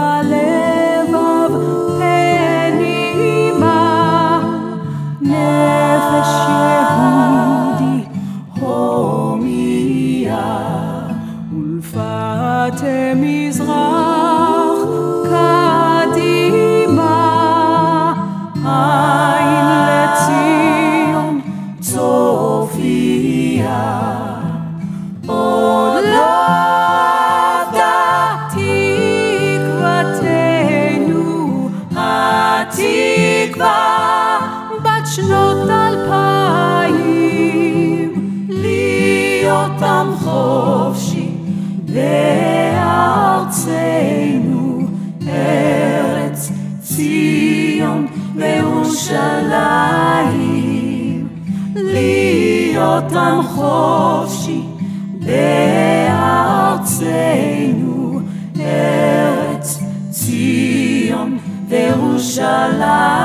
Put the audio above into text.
בלבב פנימה, נפש יהודי הומיה, ולפת מזרח קדימה, עין לציון צופיה. עוד לא אבדה תקוותנו, התקווה בת שנות 2000, להיות עם חופשי בארצנו, ארץ ציון וירושלים. להיות עם חופשי בארצנו, ארץ ציון וירושלים.